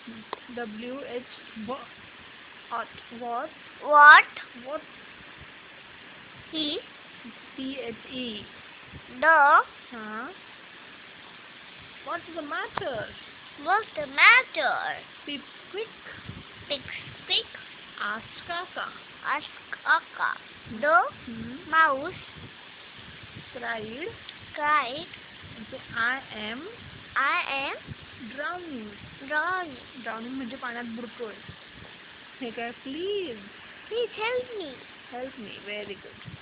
W H what what What what is THE. the Huh? What's the matter? what's the matter? Speak quick. Pick, pick, Asked Kaka. ask Akka. The Hmm. mouse Cried. cried, And say, I am I am drowning. drowning. Drowning म्हणजे पाण्यात बुडतोय. हे काय? Please Please help me. help me. Very good.